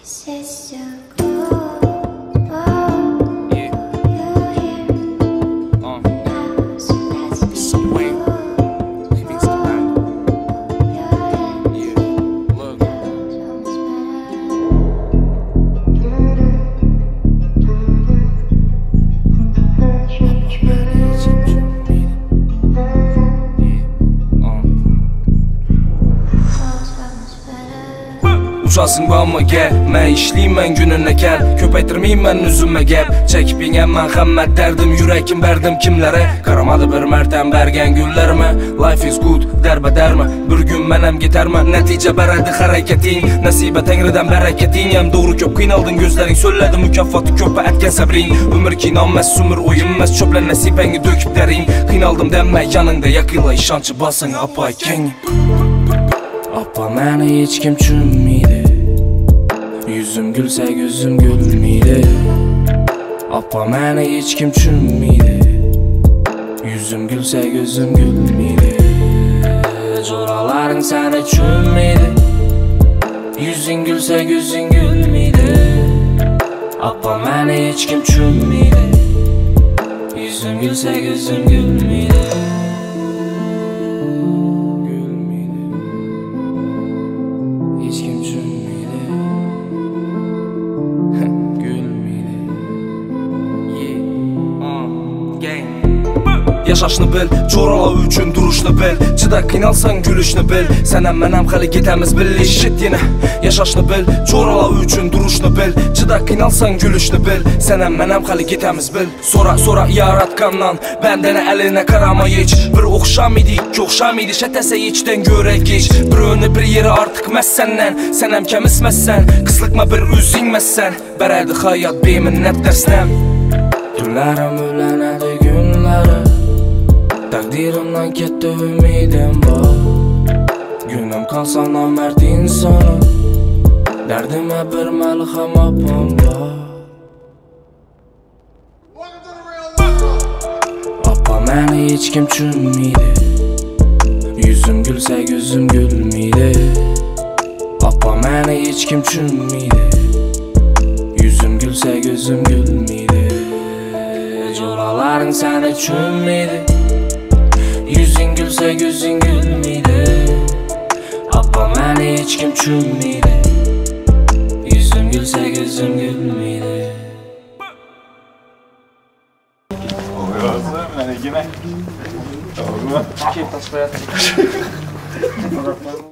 Uçasın bağıma gel, mən işliyim gününə gəl. Köpəytirməyim üzümə gəl. Çəkib yengəm mən xəmmət dərdim, yürəkim bərdim kimlərə. Qaramadı bir mərtəm bərgən güllərmə. Life is good, dərbə dərmə. Bir gün mənəm getərmə, nəticə bərədi xərəkətin. Nəsibə təngridən bərəkətin. Yəm doğru köp qıynaldın gözlərin, söylədi mükafatı köpə ətgən səbrin. Ömür ki inanməz, sümür oyunməz, çöplə nəsibəni döküb dərin. Qıynaldım dəmmə yanında, yakıyla işancı basın apay king. Appa məni heç kim düşünməydi. Yüzüm gülsə gözüm gülməydi. Appa məni heç kim düşünməydi. Yüzüm gülsə gözüm gülməydi. Coraların səni düşünməydi. Yüzün gülsə gözün gülməydi. Appa məni heç kim düşünməydi. Yüzüm gülsə gözüm gülməydi. Yaşaşını bil, çorala üçün duruşunu bil. Çıda qıynalsan gülüşünü bil. Sənəm mənəm xəli getəmiz billi shit yenə. Yaşaşını bil, çorala üçün duruşunu bil. Çıda qıynalsan gülüşünü bil. Sənəm mənəm xəli getəmiz bil. Sonra yaratqandan bəndənə əlinə qarama yeç. Bir oxşam idi, iki oxşam idi. Şətəsə yeçdən görək geç. Bir önü bir yeri artıq məz səndən. Sənəm kəmisməzsən, qıslıqma bir üzünməzsən. Bərədi xayat beminnət dərsnəm. Günlərim ölənədi günləri. Takdirimden ketdi ümidim var. Günüm kalsa namert insanım. Derdime bir melhem apam var. Appa məni heç kim düşünməydi. Yüzüm gülsə gözüm gülməydi. Appa məni heç kim düşünməydi. Yüzüm gülsə gözüm gülməydi. Coraların səni düşünməydi. Yüzün gülsə gözün gülməydi. Appa məni heç kim düşünməydi. Yüzüm gülsə gözüm gülməydi. Olmaz, mən egime. Olmaz. Kim taş bayat.